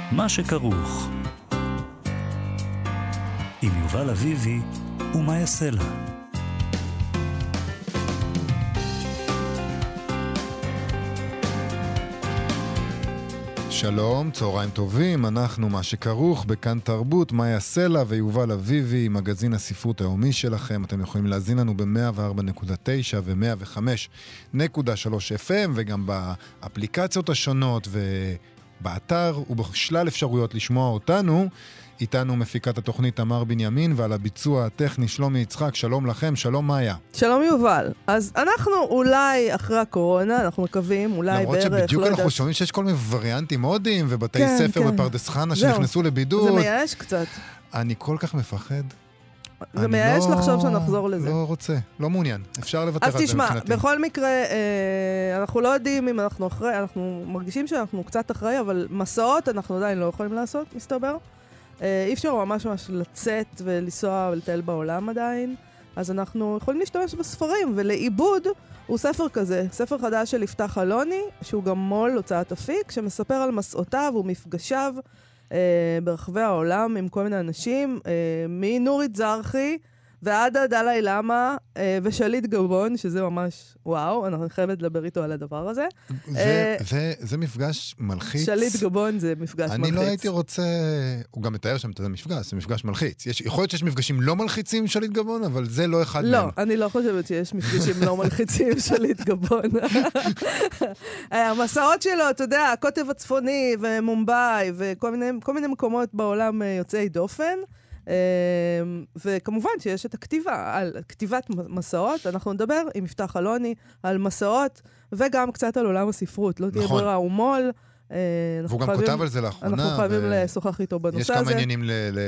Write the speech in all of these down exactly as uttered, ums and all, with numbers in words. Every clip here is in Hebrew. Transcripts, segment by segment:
מה שכרוך. עם יובל אביבי ומה יעשה לה. שלום, צהריים טובים, אנחנו מה שכרוך בכאן תרבות, מה יעשה לה ויובל אביבי, מגזין הספרות היומי שלכם. אתם יכולים להזין לנו ב-מאה וארבע נקודה תשע ו-מאה וחמש נקודה שלוש אף אם וגם באפליקציות השונות ובאתר ובשלל אפשרויות לשמוע אותנו. איתנו מפיקת התוכנית תמר בנימין, ועל הביצוע הטכני שלומי יצחק. שלום לכם, שלום מאיה. שלום יובל. אז אנחנו אולי אחרי הקורונה, אנחנו מקווים, אולי בערך, למרות שבדיוק לא אנחנו יודע... שומעים שיש כל מיני וריאנטים הודיים, ובתי כן, ספר כן. בפרדס חנה זהו. שנכנסו לבידוד. זה מייאש קצת. אני כל כך מפחד. זה מייאש לא... לחשוב שנחזור לזה. לא רוצה, לא מעוניין. אפשר לוותר על אז זה תשמע, מבחינתי. בכל מקרה, אה, אנחנו לא יודעים אם אנחנו אחרי, אנחנו מרגישים שאנחנו קצת אחרי, אבל מסעות אנחנו עדיין לא יכולים לעשות, מסתבר. אי אפשר ממש ממש לצאת ולנסוע ולטייל בעולם עדיין, אז אנחנו יכולים להשתמש בספרים, ולעיבוד הוא ספר כזה, ספר חדש של יפתח אלוני, שהוא גם מול הוצאת אפיק, שמספר על מסעותיו ומפגשיו אה, ברחבי העולם עם כל מיני אנשים, אה, מנורית זרחי ועד הדלי למה אה, ושליט גבון, שזה ממש וואו, אנחנו חייבת לדבר איתו על הדבר הזה. זה, אה, זה, זה מפגש מלחיץ. שליט גבון זה מפגש אני מלחיץ. לא הייתי רוצה, הוא גם מתאר שם את המפגש, זה מפגש מלחיץ. יש, יכול להיות שיש מפגשים לא מלחיצים עם שליט גבון, אבל זה לא אחד לא, מהם. אני לא חושבת שיש מפגשים לא מלחיצים עם שליט גבון. המסעות שלו, אתה יודע, הקוטב הצפוני ומומבאי וכל מיני, כל מיני מקומות בעולם יוצאי דופן. וכמובן שיש את הכתיבה, על כתיבת מסעות, אנחנו נדבר עם יפתח אלוני על מסעות, וגם קצת על עולם הספרות, לא תהיה ברירה ומול. והוא גם כותב על זה לאחרונה. אנחנו חייבים לשוחח איתו בנושא הזה. יש כמה עניינים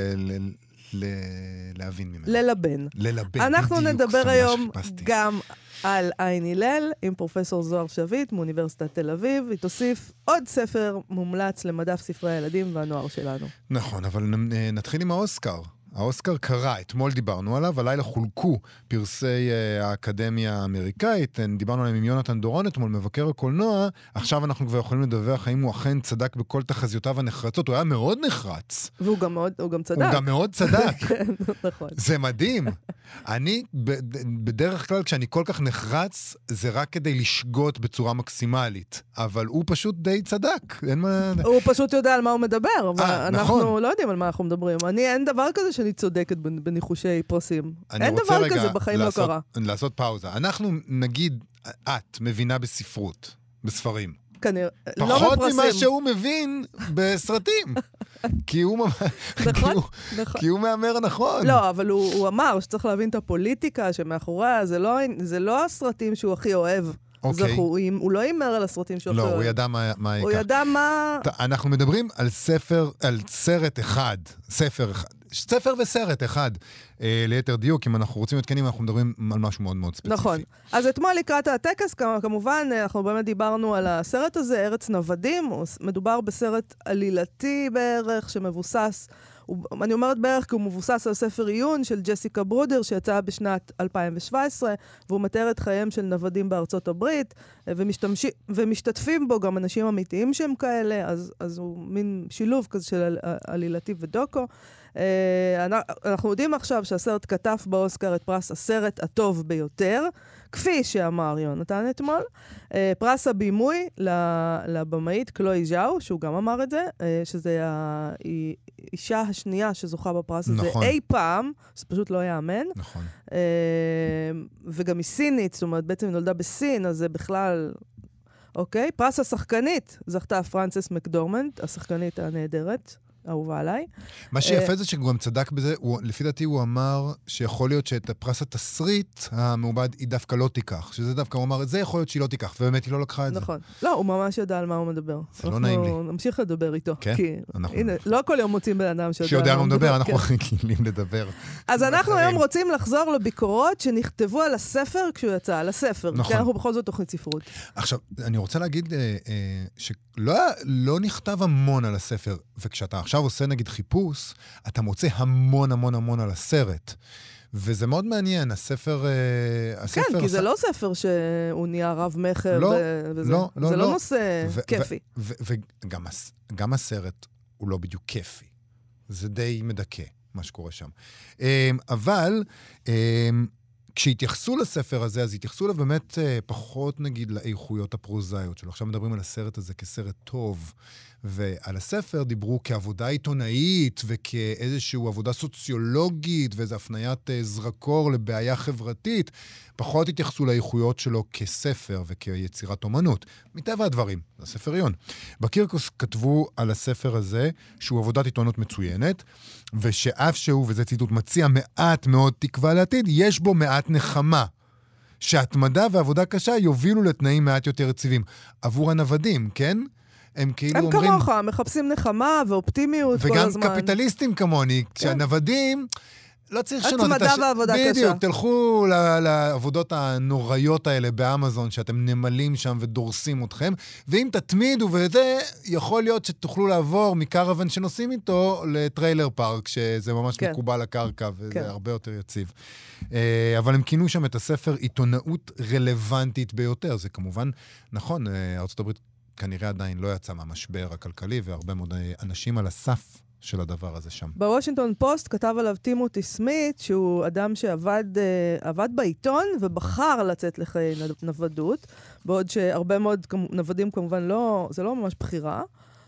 להבין ממנו. ללבן. ללבן, אנחנו נדבר היום גם על עין הלל, עם פרופסור זוהר שביט, מאוניברסיטת תל אביב, היא תוסיף עוד ספר מומלץ למדף ספרי הילדים והנוער שלנו. נכון, אבל נתחיל עם האוסקר. האוסקר קרה, אתמול דיברנו עליו, הלילה חולקו פרסי uh, האקדמיה האמריקאית, דיברנו עליהם עם יונתן דורון אתמול, מבקר הקולנוע, עכשיו אנחנו כבר יכולים לדווח האם הוא אכן צדק בכל תחזיותיו הנחרצות, הוא היה מאוד נחרץ. והוא גם, מאוד, הוא גם צדק. הוא גם מאוד צדק. כן, נכון. זה מדהים. אני, בדרך כלל, כשאני כל כך נחרץ, זה רק כדי לשגות בצורה מקסימלית, אבל הוא פשוט די צדק. אין מה... הוא פשוט יודע על מה הוא מדבר, אבל 아, אנחנו נכון. לא יודעים על מה אנחנו מדברים. אני, אין דבר כזה שאני צודקת בניחושי פרסים. אין רוצה דבר רגע כזה, בחיים לעשות, לא קרה. לעשות פאוזה. אנחנו, נגיד, את מבינה בספרות, בספרים. כנראה, לא פחות בפרסים. ממה שהוא מבין בסרטים. כי הוא, נכון, כי הוא, נכון. כי הוא מאמר נכון. לא, אבל הוא, הוא אמר שצריך להבין את הפוליטיקה שמאחוריה, זה לא, זה לא הסרטים שהוא הכי אוהב. אוקיי. הוא, הוא לא יימר על הסרטים שהוא הכי לא, אוהב. הוא ידע מה, מה הוא ייקח. ידע מה... אנחנו מדברים על ספר, על סרט אחד, ספר אחד, ספר וסרט אחד, אה, ליתר דיוק, אם אנחנו רוצים להתקנים, אנחנו מדברים על משהו מאוד מאוד ספציפי. נכון. אז אתמול לקראת הטקס, כמובן, אנחנו באמת דיברנו על הסרט הזה, ארץ נוודים, מדובר בסרט עלילתי בערך, שמבוסס, אני אומרת בערך כי הוא מבוסס על ספר עיון של ג'סיקה ברודר, שיצא בשנת אלפיים שבע עשרה, והוא מתאר את חייהם של נוודים בארצות הברית, ומשתתפים בו גם אנשים אמיתיים שהם כאלה, אז, אז הוא מין שילוב כזה של עלילתי ודוקו. אנחנו יודעים עכשיו שהסרט כתב באוסקר את פרס הסרט הטוב ביותר, כפי שאמר יונתן אתמול, פרס הבימוי לבמאית קלוי ז'או, שהוא גם אמר את זה, שזה האישה השנייה שזוכה בפרס הזה נכון. אי פעם, זה פשוט לא יאמן. נכון. וגם היא סינית, זאת אומרת, בעצם היא נולדה בסין, אז זה בכלל... אוקיי, פרס השחקנית זכתה פרנסס מקדורמנט, השחקנית הנהדרת. אהובה עליי. מה שיפה זה שגם צדק בזה, לפי דעתי הוא אמר שיכול להיות שאת הפרס התסריט המעובד היא דווקא לא תיקח, שזה דווקא הוא אמר, זה יכול להיות שהיא לא תיקח, ובאמת היא לא לקחה את זה. נכון. לא, הוא ממש ידע על מה הוא מדבר. זה לא נעים לי. אנחנו נמשיך לדבר איתו. כן? כי, הנה, לא כל יום מוצאים בן אדם שיודע על מה הוא מדבר, אנחנו רגילים לדבר. אז אנחנו היום רוצים לחזור לביקורות שנכתבו על הספר כשהוא יצא, על הספר. נכון. כי אנחנו בכל זאת תוכנית ספרות. עכשיו, אני רוצה להגיד שלא נכתב המון על הספר, וכשאתה עכשיו עושה נגיד חיפוש, אתה מוצא המון המון המון על הסרט. וזה מאוד מעניין, הספר... הספר כן, כי הס... זה לא ספר שהוא נהיה רב מחר. לא, ו... וזה, לא, לא. זה לא. לא נושא ו- כיפי. וגם ו- ו- גם הסרט הוא לא בדיוק כיפי. זה די מדכא, מה שקורה שם. אבל כשהתייחסו לספר הזה, אז התייחסו לו באמת פחות, נגיד, לאיכויות הפרוזאיות שלו. עכשיו מדברים על הסרט הזה כסרט טוב, ועל הספר דיברו כעבודה עיתונאית, וכאיזושהי עבודה סוציולוגית, ואיזו הפניית זרקור לבעיה חברתית. פחות התייחסו לאיכויות שלו כספר וכיצירת אומנות. מטבע הדברים, זה ספריון. בקירקוס כתבו על הספר הזה, שהוא עבודת עיתונות מצוינת, ושאף שהוא, וזה ציטוט, מציע מעט מאוד תקווה לעתיד, יש בו מעט נחמה. שהתמדה ועבודה קשה יובילו לתנאים מעט יותר יציבים. עבור הנוודים, כן? הם כאילו הם אומרים... הם כמוך, מחפשים נחמה ואופטימיות כל הזמן. וגם קפיטליסטים כמוני, כשהנוודים... לא צריך לשנות את התמדה ועבודה קשה. בדיוק, תלכו לעבודות הנוראיות האלה באמזון, שאתם נמלים שם ודורסים אתכם, ואם תתמידו וזה, יכול להיות שתוכלו לעבור מקרוון שנוסעים איתו לטריילר פארק, שזה ממש כן. מקובל לקרקע, וזה כן. הרבה יותר יציב. אבל הם כינו שם את הספר עיתונאות רלוונטית ביותר. זה כמובן, נכון, ארצות הברית כנראה עדיין לא יצא מהמשבר הכלכלי, והרבה מאוד אנשים על הסף של הדבר הזה שם. בוושינגטון פוסט כתב עליו טימותי סמית, שהוא אדם שעבד עבד בעיתון ובחר לצאת לחיי נוודות, בעוד שהרבה מאוד נוודים כמובן לא, זה לא ממש בחירה.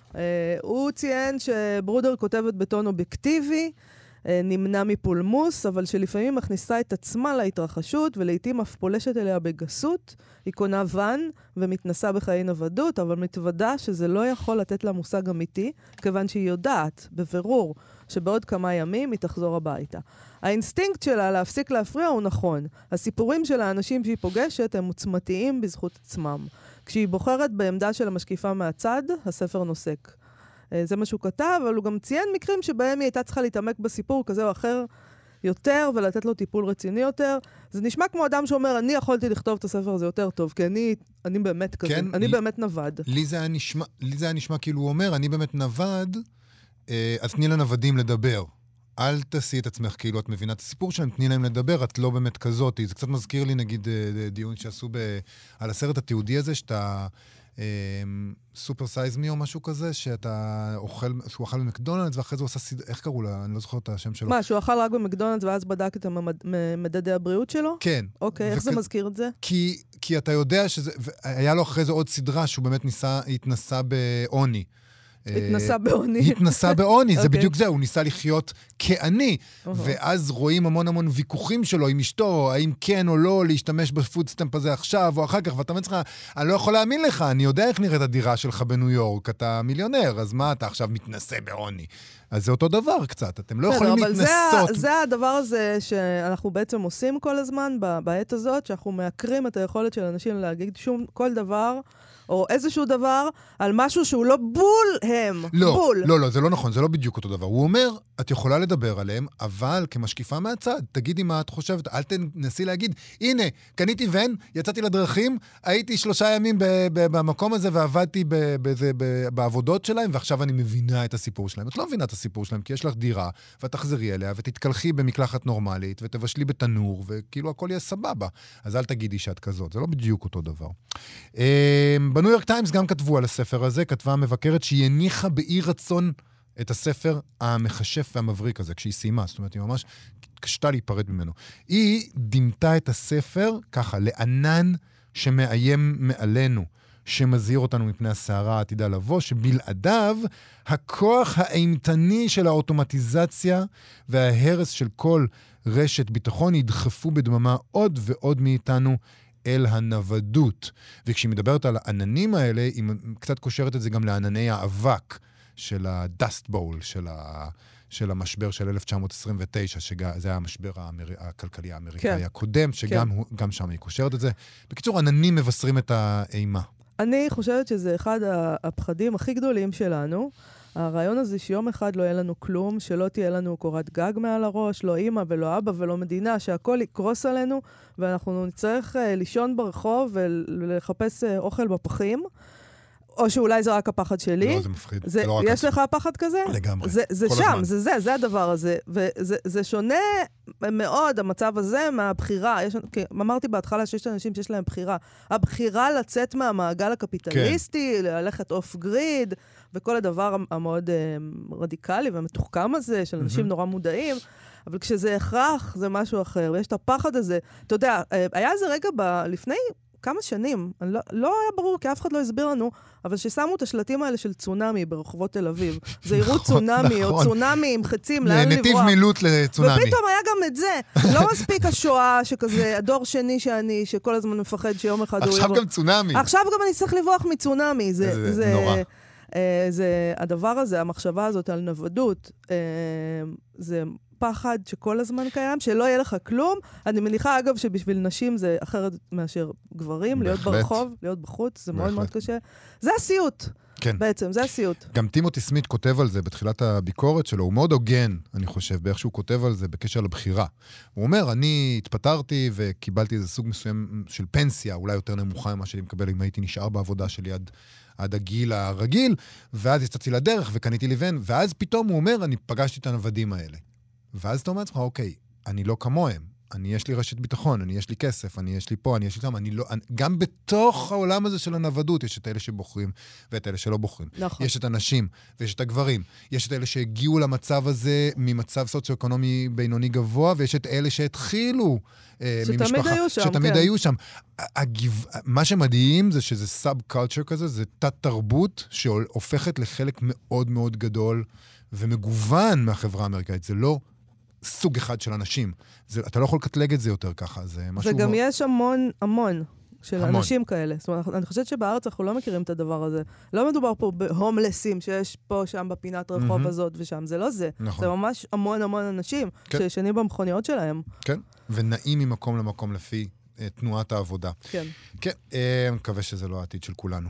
הוא ציין שברודר כותבת בטון אובייקטיבי, נמנע מפולמוס, אבל שלפעמים מכניסה את עצמה להתרחשות, ולעיתים אף פולשת אליה בגסות. היא קונה ון ומתנסה בחיי נוודות, אבל מתוודה שזה לא יכול לתת לה מושג אמיתי, כיוון שהיא יודעת, בבירור, שבעוד כמה ימים היא תחזור הביתה. האינסטינקט שלה להפסיק להפריע הוא נכון. הסיפורים של האנשים שהיא פוגשת הם עוצמתיים בזכות עצמם. כשהיא בוחרת בעמדה של המשקיפה מהצד, הספר נוסק. זה מה שהוא כתב, אבל הוא גם ציין מקרים שבהם היא הייתה צריכה להתעמק בסיפור כזה או אחר יותר, ולתת לו טיפול רציני יותר. זה נשמע כמו אדם שאומר, אני יכולתי לכתוב את הספר הזה יותר טוב, כי אני, אני באמת כזה, כן, אני לי, באמת נווד. לי זה היה נשמע, לי זה היה נשמע כאילו הוא אומר, אני באמת נווד, אז תני לנוודים לדבר. אל תעשי את עצמך כאילו את מבינה את הסיפור שלהם, תני להם לדבר, את לא באמת כזאת. זה קצת מזכיר לי, נגיד, דיון שעשו ב, על הסרט התיעודי הזה, שאתה... סופר סייז מי או משהו כזה, שאתה אוכל, שהוא אכל במקדונלדס, ואחרי זה הוא עשה סד... איך קראו לה? אני לא זוכר את השם שלו. מה, שהוא אכל רק במקדונלדס, ואז בדק את מדדי הבריאות שלו? כן. אוקיי, איך זה מזכיר את זה? כי, כי אתה יודע שזה, היה לו אחרי זה עוד סדרה, שהוא באמת ניסה, התנסה בעוני. התנסה בעוני. התנסה בעוני, זה בדיוק זה, הוא ניסה לחיות כעני, ואז רואים המון המון ויכוחים שלו עם אשתו, האם כן או לא להשתמש בפודסטמפ הזה עכשיו או אחר כך, ואתה אומר לך, אני לא יכול להאמין לך, אני יודע איך נראית הדירה שלך בניו יורק, אתה מיליונר, אז מה אתה עכשיו מתנסה בעוני? אז זה אותו דבר קצת, אתם לא יכולים להתנסות. אבל זה הדבר הזה שאנחנו בעצם עושים כל הזמן בעת הזאת, שאנחנו מעקרים את היכולת של אנשים להגיד שום כל דבר, או איזשהו דבר, על משהו שהוא לא בול הם. לא, בול. לא, לא, זה לא נכון, זה לא בדיוק אותו דבר. הוא אומר, את יכולה לדבר עליהם, אבל כמשקיפה מהצד, תגידי מה את חושבת, אל תנסי להגיד, הנה, קניתי ון, יצאתי לדרכים, הייתי שלושה ימים ב- ב- במקום הזה, ועבדתי ב- ב- ב- ב- בעבודות שלהם, ועכשיו אני מבינה את הסיפור שלהם. את לא מבינה את הסיפור שלהם, כי יש לך דירה, ואת תחזרי אליה, ותתקלחי במקלחת נורמלית, ותבשלי בתנור, וכאילו הכל יהיה סבבה. אז אל תגידי שאת כזאת, זה לא בדיוק אותו דבר. בניו יורק טיימס גם כתבו על הספר הזה, כתבה המבקרת שהיא הניחה באי רצון את הספר המחשף והמבריק הזה, כשהיא סיימה, זאת אומרת, היא ממש קשתה להיפרד ממנו. היא דימתה את הספר ככה, לענן שמאיים מעלינו, שמזהיר אותנו מפני הסערה העתידה לבוא, שבלעדיו הכוח האימתני של האוטומטיזציה וההרס של כל רשת ביטחון ידחפו בדממה עוד ועוד מאיתנו אל הנוודות. וכשהיא מדברת על העננים האלה, היא קצת קושרת את זה גם לענני האבק של ה-dust bowl, של, ה... של המשבר של אלף תשע מאות עשרים ותשע, שזה היה המשבר האמר... הכלכלי האמריקאי כן. הקודם, שגם כן. הוא, גם שם היא קושרת את זה. בקיצור, עננים מבשרים את האימה. אני חושבת שזה אחד הפחדים הכי גדולים שלנו, הרעיון הזה שיום אחד לא יהיה לנו כלום, שלא תהיה לנו קורת גג מעל הראש, לא אמא ולא אבא ולא מדינה, שהכל יקרוס עלינו, ואנחנו נצטרך uh, לישון ברחוב ולחפש uh, אוכל בפחים. או שאולי זה רק הפחד שלי. לא, זה מפחיד. זה, לא יש לך פחד כזה? לגמרי. זה, זה כל שם, הזמן. זה זה, זה הדבר הזה. וזה זה שונה מאוד, המצב הזה, מהבחירה. יש, אמרתי בהתחלה שיש אנשים שיש להם בחירה. הבחירה לצאת מהמעגל הקפיטליסטי, כן. ללכת אוף גריד, וכל הדבר המאוד uh, רדיקלי ומתוחכם הזה, של אנשים mm-hmm. נורא מודעים. אבל כשזה הכרח, זה משהו אחר. ויש את הפחד הזה. אתה יודע, היה איזה רגע ב... לפני... כמה שנים, לא, לא היה ברור, כי אף אחד לא הסביר לנו, אבל ששמו את השלטים האלה של צונאמי ברחובות תל אביב. זה יראו צונאמי, או צונאמי עם חצים, לאן לברוח. נתיב מילוט לצונאמי. ופתאום היה גם את זה. לא מספיק השואה, שכזה, הדור שני שאני, שכל הזמן מפחד שיום אחד הוא יברוח. עכשיו גם צונאמי. עכשיו גם אני צריך לברוח מצונאמי. זה, זה נורא. זה, הדבר הזה, המחשבה הזאת על נוודות, זה... פחד שכל הזמן קיים, שלא יהיה לך כלום. אני מניחה, אגב, שבשביל נשים זה אחרת מאשר גברים, להיות ברחוב, להיות בחוץ, זה מאוד מאוד קשה. זה הסיוט. כן. בעצם, זה הסיוט. גם טימותי סמית כותב על זה בתחילת הביקורת שלו, הוא מאוד הוגן, אני חושב, באיך שהוא כותב על זה בקשר לבחירה. הוא אומר, אני התפטרתי וקיבלתי איזה סוג מסוים של פנסיה, אולי יותר נמוכה ממה שאני מקבל אם הייתי נשאר בעבודה שלי עד, עד הגיל הרגיל, ואז יצאתי לדרך וקניתי לבן, ואז פתאום הוא אומר, אני פגשתי את הנוודים האלה. ואז אתה אומר לעצמך, אוקיי, אני לא כמוהם, אני יש לי רשת ביטחון, אני יש לי כסף, אני יש לי פה, אני יש לי שם, אני לא, אני, גם בתוך העולם הזה של הנוודות, יש את אלה שבוחרים ואת אלה שלא בוחרים. נכון. יש את הנשים ויש את הגברים, יש את אלה שהגיעו למצב הזה ממצב סוציו-אקונומי בינוני גבוה, ויש את אלה שהתחילו אה, ממשפחה, היו שם, שתמיד כן. היו שם. הגיב, מה שמדהים זה שזה סאב-קולצ'ר כזה, זה תת-תרבות שהופכת לחלק מאוד מאוד גדול ומגוון מהחברה האמריקאית. זה לא סוג אחד של אנשים. זה, אתה לא יכול לקטלג את זה יותר ככה. זה משהו... וגם מאוד... יש המון, המון של המון. אנשים כאלה. זאת אומרת, אני חושבת שבארץ אנחנו לא מכירים את הדבר הזה. לא מדובר פה בהומלסים שיש פה, שם בפינת רחוב mm-hmm. הזאת ושם. זה לא זה. נכון. זה ממש המון המון אנשים כן. שישנים במכוניות שלהם. כן, ונעים ממקום למקום לפי uh, תנועת העבודה. כן. כן, uh, מקווה שזה לא העתיד של כולנו.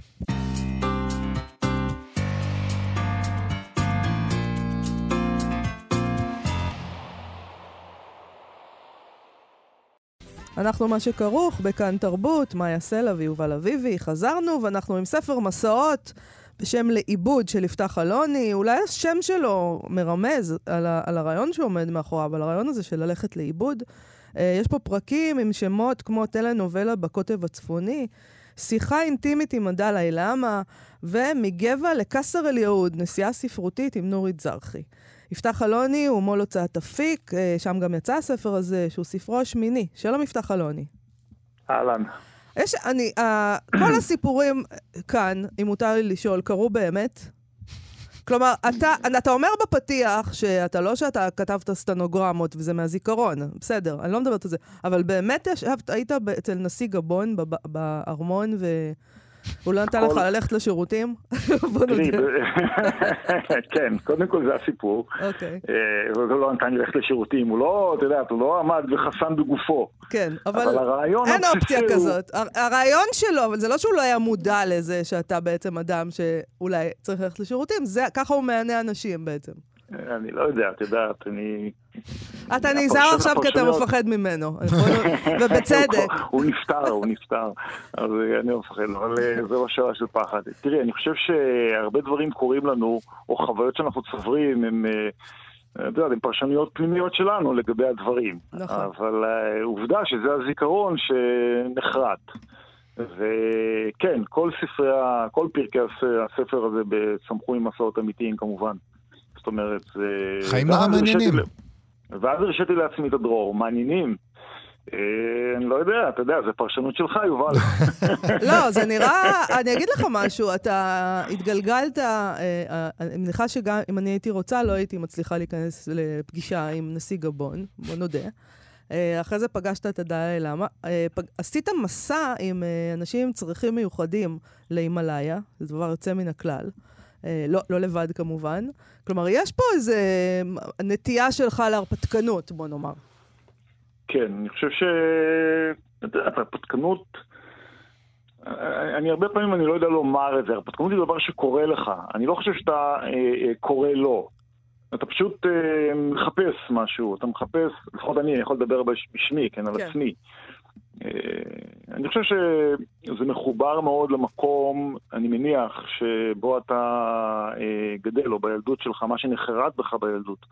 אנחנו מה שכרוך בכאן תרבות, מאיה סלע ויובל אביבי. חזרנו ואנחנו עם ספר מסעות בשם לאיבוד של יפתח אלוני. אולי השם שלו מרמז על, ה- על הרעיון שעומד מאחוריו, על הרעיון הזה של ללכת לאיבוד. אה, יש פה פרקים עם שמות כמו טלנובלה בקוטב הצפוני, שיחה אינטימית עם עדאלה אילמה, ומגבע לקסר אל יהוד, נסיעה ספרותית עם נורית זרחי. יפתח אלוני הוא מול הוצאת אפיק, שם גם יצא הספר הזה, שהוא ספרו השמיני. שלום יפתח אלוני. אהלן. יש, אני, uh, כל הסיפורים כאן, אם מותר לי לשאול, קרו באמת? כלומר, אתה, אתה אומר בפתיח שאתה לא שאתה כתבת סטנוגרמות וזה מהזיכרון, בסדר, אני לא מדברת על זה, אבל באמת ישבת, היית אצל נשיא גבון בארמון ו... הוא לא נתן לך ללכת לשירותים? כן, קודם כל זה הסיפור. אוקיי. הוא לא נתן לי ללכת לשירותים, הוא לא, אתה יודע, הוא לא עמד וחסן בגופו. כן, אבל אין אופציה כזאת. הרעיון שלו, אבל זה לא שהוא לא היה מודע לזה שאתה בעצם אדם שאולי צריך ללכת לשירותים, ככה הוא מענה אנשים בעצם. אני לא יודע, אתה יודעת, אני... אתה נזהר עכשיו כי אתה מפחד ממנו, ובצדק. הוא נפטר, הוא נפטר, אז אני לא מפחד, אבל זה לא שאלה של פחד. תראי, אני חושב שהרבה דברים קורים לנו, או חוויות שאנחנו צוברים, הם... אתה יודע, הם פרשנויות פנימיות שלנו לגבי הדברים. נכון. אבל העובדה שזה הזיכרון שנחרט. וכן, כל ספרי, כל פרקי הספר הזה בסמכו עם מסעות אמיתיים כמובן. זאת אומרת, חיים נורא מעניינים. ואז הרשיתי לעצמי את הדרור, מעניינים. אני לא יודע, אתה יודע, זה פרשנות שלך, יובל. לא, זה נראה, אני אגיד לך משהו, אתה התגלגלת, אני מניחה שגם אם אני הייתי רוצה, לא הייתי מצליחה להיכנס לפגישה עם נשיא גבון, בוא נודה. אחרי זה פגשת את עדאלה אילמה. עשית מסע עם אנשים עם צרכים מיוחדים להימלאיה, זה דבר יוצא מן הכלל. לא, לא לבד כמובן. כלומר, יש פה איזו נטייה שלך להרפתקנות, בוא נאמר. כן, אני חושב ש... הרפתקנות... אני הרבה פעמים אני לא יודע לומר את זה. הרפתקנות היא דבר שקורה לך. אני לא חושב שאתה אה, קורא לו. אתה פשוט אה, מחפש משהו. אתה מחפש, לפחות אני יכול לדבר בשמי, כן, על עצמי. אני חושב שזה מחובר מאוד למקום, אני מניח, שבו אתה גדל, או בילדות שלך, מה שנחרט בך בילדות.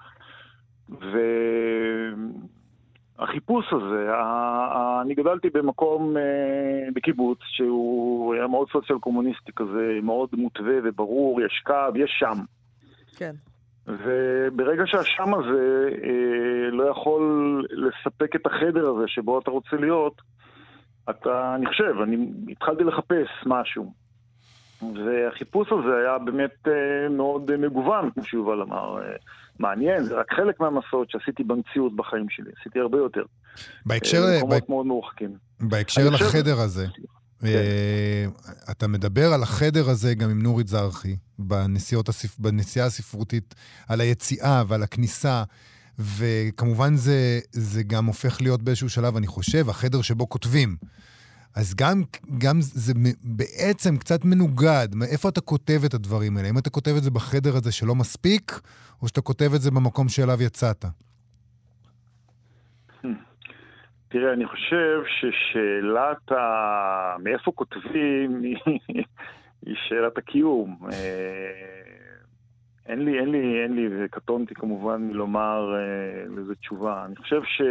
והחיפוש הזה, אני גדלתי במקום, בקיבוץ, שהוא היה מאוד סוציאל קומוניסטי כזה, מאוד מוטווה וברור, יש קו, יש שם. כן. וברגע שהשם הזה לא יכול לספק את החדר הזה שבו אתה רוצה להיות, אתה, אני חושב, אני התחלתי לחפש משהו. והחיפוש הזה היה באמת מאוד מגוון, כמו שיובל אמר. מעניין, זה רק חלק מהמסעות שעשיתי במציאות בחיים שלי. עשיתי הרבה יותר. בהקשר... במקומות מאוד מורחקים. בהקשר לחדר הזה, אתה מדבר על החדר הזה גם עם נורית זרחי, בנסיעה הספרותית, על היציאה ועל הכניסה, וכמובן זה, זה גם הופך להיות באיזשהו שלב, אני חושב, החדר שבו כותבים. אז גם, גם זה בעצם קצת מנוגד. איפה אתה כותב את הדברים האלה? אם אתה כותב את זה בחדר הזה שלא מספיק, או שאתה כותב את זה במקום שאליו יצאת? תראה, אני חושב ששאלת ה... מאיפה כותבים היא שאלת הקיום. אין לי, אין לי, אין לי, וקטונתי כמובן לומר לזה תשובה. אני חושב ש...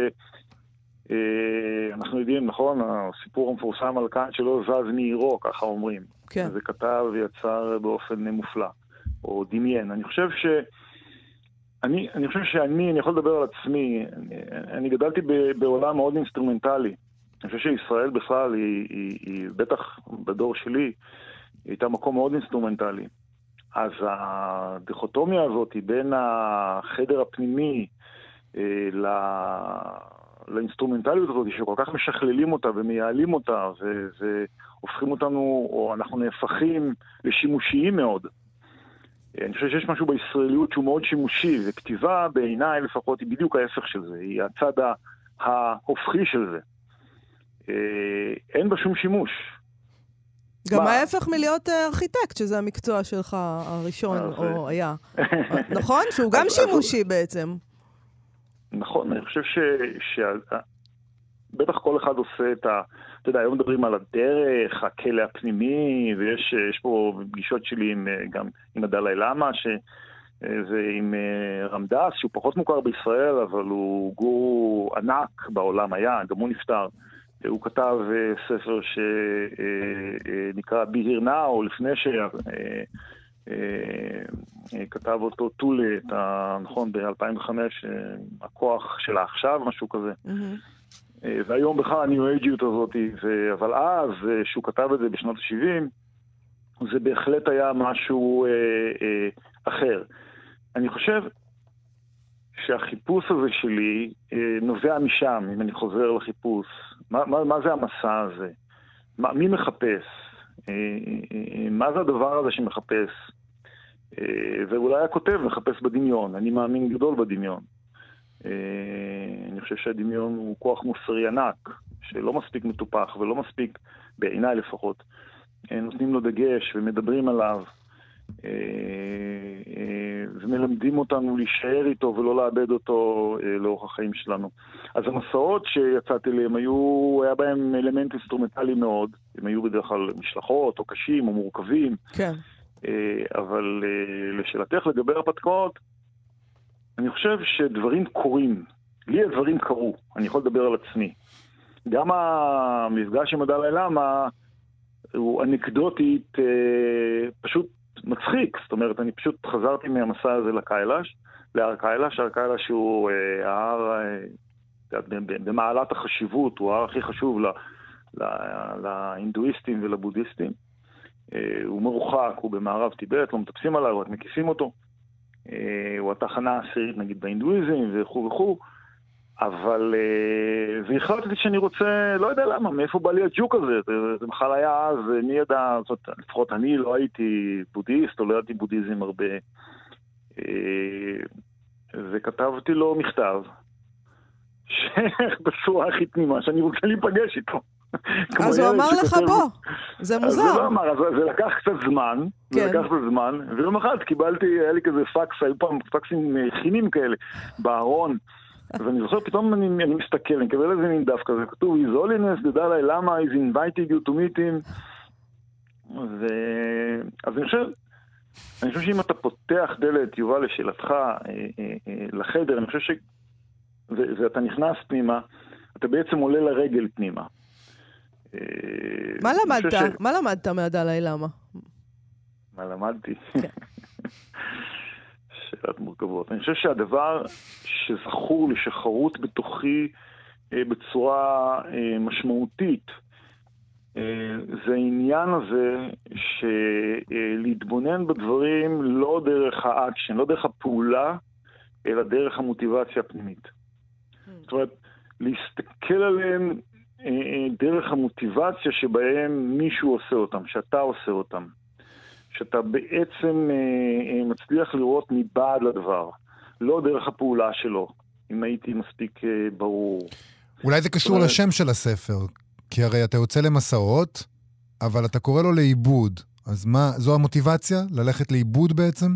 אנחנו יודעים, נכון, הסיפור המפורסם על כאן שלא זז מעירו, ככה אומרים. כן. זה כתב ויצר באופן מופלא, או דמיין. אני חושב ש... אני, אני חושב שאני, אני יכול לדבר על עצמי, אני, אני גדלתי ב, בעולם מאוד אינסטרומנטלי. אני חושב שישראל בכלל, היא, היא, היא, בטח בדור שלי, היא הייתה מקום מאוד אינסטרומנטלי. אז הדיכוטומיה הזאת היא בין החדר הפנימי אה, ל... לאינסטרומנטליות הזאת, שכל כך משכללים אותה ומייעלים אותה, ו- והופכים אותנו, או אנחנו נהפכים לשימושיים מאוד. אני חושב שיש משהו בישראליות שהוא מאוד שימושי, וכתיבה בעיניי לפחות היא בדיוק ההפך של זה, היא הצד ההופכי של זה. אין בה שום שימוש. גם ההפך מלהיות ארכיטקט, שזה המקצוע שלך הראשון, או היה. נכון? שהוא גם שימושי בעצם. נכון, אני חושב ש... ש... בטח כל אחד עושה את ה... אתה יודע, היום מדברים על הדרך, הכלא הפנימי, ויש יש פה פגישות שלי עם, גם עם הדלאי למה, שזה עם רמדס, שהוא פחות מוכר בישראל, אבל הוא גורו ענק בעולם היה, גם הוא נפטר. הוא כתב ספר שנקרא Be Here Now, לפני ש... כתב אותו טולה, נכון, ב-אלפיים וחמש, הכוח של העכשיו, משהו כזה. והיום בכלל הניו-אייג'יות הזאת, אבל אז, שהוא כתב את זה בשנות ה-שבעים, זה בהחלט היה משהו אחר. אני חושב שהחיפוש הזה שלי נובע משם, אם אני חוזר לחיפוש. מה, מה, מה זה המסע הזה? מה, מי מחפש? מה זה הדבר הזה שמחפש? ואולי הכותב מחפש בדמיון. אני מאמין גדול בדמיון. אני חושב שהדמיון הוא כוח מוסרי ענק, שלא מספיק מטופח ולא מספיק, בעיניי לפחות, נותנים לו דגש ומדברים עליו, ומלמדים אותנו להישאר איתו ולא לאבד אותו לאורך החיים שלנו. אז המסעות שיצאתי להם היו, היה בהם אלמנט אינסטרומנטלי מאוד, הם היו בדרך כלל משלחות או קשים או מורכבים, כן. אבל לשאלתך לגבי הרפתקאות, אני חושב שדברים קורים, לי הדברים קרו, אני יכול לדבר על עצמי. גם המפגש עם הדלאי למה הוא אנקדוטית, פשוט מצחיק, זאת אומרת, אני פשוט חזרתי מהמסע הזה לקאילש, להר קאילש, הר קאילש הוא ההר, במעלת החשיבות, הוא ההר הכי חשוב להינדואיסטים ולבודהיסטים. הוא מרוחק, הוא במערב טיבט, לא מטפסים עליו, רק מקיפים אותו. הוא התחנה העשירית, נגיד, בהינדואיזם וכו' וכו'. אבל, והחלטתי שאני רוצה, לא יודע למה, מאיפה בא לי הג'וק הזה, זה, זה בכלל היה אז, מי ידע, זאת, לפחות אני לא הייתי בודהיסט, או לא הייתי בודהיזם הרבה, וכתבתי לו מכתב, שבצורה הכי תמימה, שאני רוצה להיפגש איתו. אז הוא אמר לך בוא, זה מוזר. זה לא אמר, זה לקח קצת זמן, זה לקח קצת זמן, ויום אחד קיבלתי, היה לי כזה פקס, היו פעם פקסים כימים כאלה, בארון, אז אני זוכר, פתאום אני, אני מסתכל, אני מקבל איזה מין דף כזה, כתוב, His Holiness, the Dalai Lama is inviting you to meet him. ו... אז אני חושב, אני חושב שאם אתה פותח דלת, יובל, לשאלתך, אה, אה, אה, לחדר, אני חושב ש... ו... ואתה נכנס פנימה, אתה בעצם עולה לרגל פנימה. אה, מה למדת? ש... מה למדת מהדלאי למה? מה למדתי? שאלת מורכבות. אני חושב שהדבר שזכור לי, שחרוט בתוכי אה, בצורה אה, משמעותית, אה, זה העניין הזה שלהתבונן בדברים לא דרך האקשן, לא דרך הפעולה, אלא דרך המוטיבציה הפנימית. זאת אומרת, להסתכל עליהם אה, אה, דרך המוטיבציה שבהם מישהו עושה אותם, שאתה עושה אותם. שאתה בעצם אה, אה, מצליח לראות מבעד לדבר, לא דרך הפעולה שלו, אם הייתי מספיק אה, ברור. אולי זה קשור אומרת... לשם של הספר, כי הרי אתה יוצא למסעות, אבל אתה קורא לו לאיבוד. אז מה, זו המוטיבציה? ללכת לאיבוד בעצם?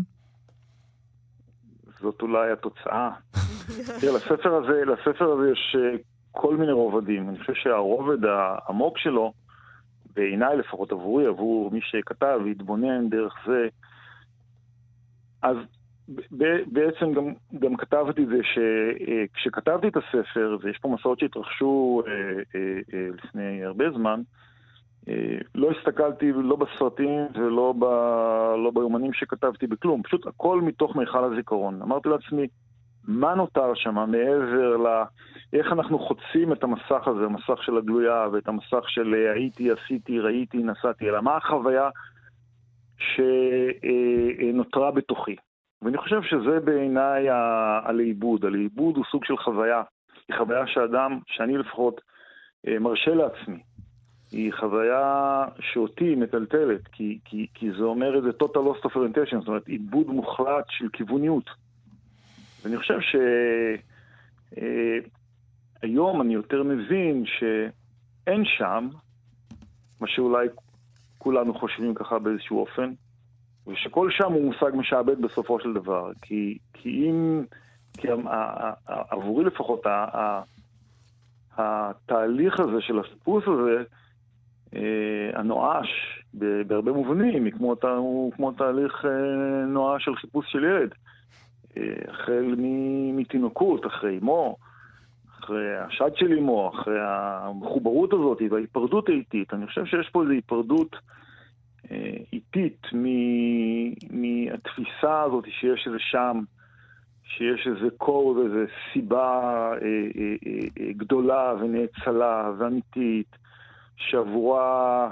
זאת אולי התוצאה. תראה, לספר הזה, לספר הזה יש כל מיני רובדים. אני חושב שהרובד העמוק שלו, בעיניי לפחות עבורי, עבור מי שכתב והתבונן דרך זה, אז ב- בעצם גם, גם כתבתי את זה שכשכתבתי את הספר, ויש פה מסעות שהתרחשו אה, אה, אה, לפני הרבה זמן, אה, לא הסתכלתי לא בסרטים ולא ב, לא ביומנים שכתבתי בכלום, פשוט הכל מתוך מיכל הזיכרון. אמרתי לעצמי, מה נותר שם מעבר ל... איך אנחנו חוצים את המסך הזה, המסך של הגלויה, ואת המסך של הייתי, עשיתי, ראיתי, נסעתי, אלא מה החוויה שנותרה בתוכי. ואני חושב שזה בעיניי הלאיבוד. הלאיבוד הוא סוג של חוויה. היא חוויה שאדם, שאני לפחות מרשה לעצמי. היא חוויה שאותי מטלטלת, כי, כי, כי זה אומר איזה total loss of orientation, זאת אומרת, איבוד מוחלט של כיווניות. ואני חושב שהיום אני יותר מבין שאין שם, מה שאולי כולנו חושבים ככה באיזשהו אופן, ושכל שם הוא מושג משעבד בסופו של דבר. כי, כי אם, כי עבורי לפחות, התהליך הזה של החיפוש הזה, הנואש, בהרבה מובנים, הוא כמו תהליך נואש של חיפוש של ילד. החל מתינוקות, אחרי אמו, אחרי השד של אמו, אחרי המחוברות הזאת וההיפרדות האיטית. אני חושב שיש פה איזו היפרדות איטית מהתפיסה הזאת שיש איזה שם, שיש איזה קור ואיזה סיבה גדולה ונאצלה ואמיתית, שעבורה